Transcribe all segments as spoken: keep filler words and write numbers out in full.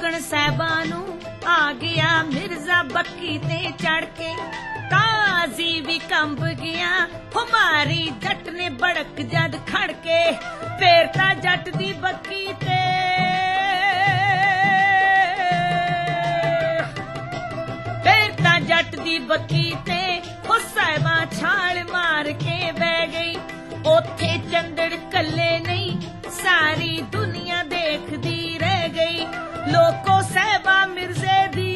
रोकण साहिबा नू आ गया मिर्जा बक्की ते चढ़ के, काजी भी कंब गया हमारी जट ने बड़क जद खड़ के, फिर ता जट दी बक्की ते फिर ता जट दी बक्की ते ओ साहिबा छाल मार के बह गई। ओथे चंदड़ कल्ले नहीं सारी दुनिया देखदी रह गई, लोको साहिबा मिर्जे दी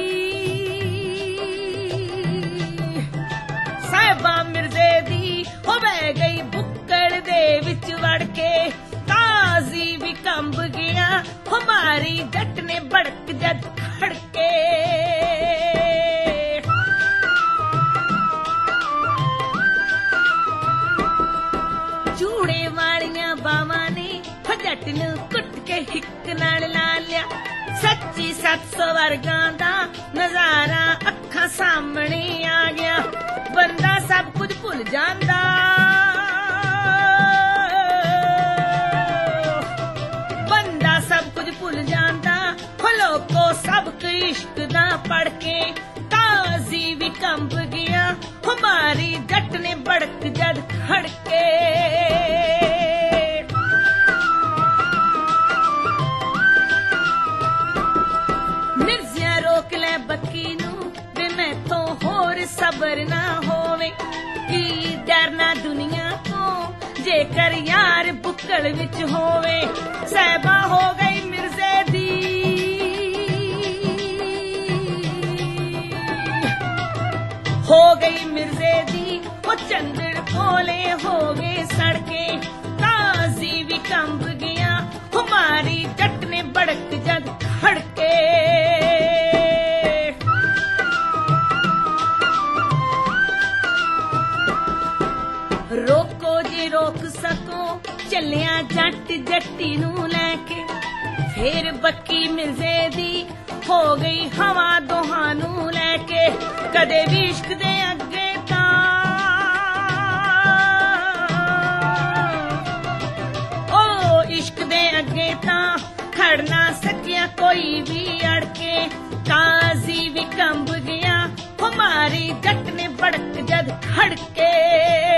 साहिबा मिर्जे दी हो बह गई बुक्कड़ दे विच वड़ के, काजी भी कंब गया हमारी जट ने बड़क जद खड़ के। चूड़े वालियां बावां ने जट नू कुट के हिक नाल ला लिया, सच्ची सत सौ वर्गां दा नजारा अखां सामने आ गया। बंदा सब कुछ भुल जांदा बंदा सब कुछ भुल जांदा हो लोको सबक इश्क दा पढ़ के, काजी भी कंब गया हमारी जट ने बड़क जद खड़ के। मिर्जिया रोक ले बक्की नू वे मैथों होर सबर ना होवे, की डरना दुनिया तो जेकर यार बुक्कड़ विच होवे। साहिबा हो गई मिर्जे दी हो गई मिर्जे दी वो चंदड़ कोले हो गए सड़के, काजी भी कंब गया हमारी जट ने बड़क जद खड़ के। रोको जे रोक सको चलिया जट जट्टी नू लैके, फिर बक्की मिर्जे दी हो गई हवा दोहां नू लैके। कदे भी इश्क दे अगे तां ओ इश्क दे अगे तां खड़ना सकिया कोई भी अड़के, काजी भी कंब गया हमारी जट ने बड़क जद खड़ के।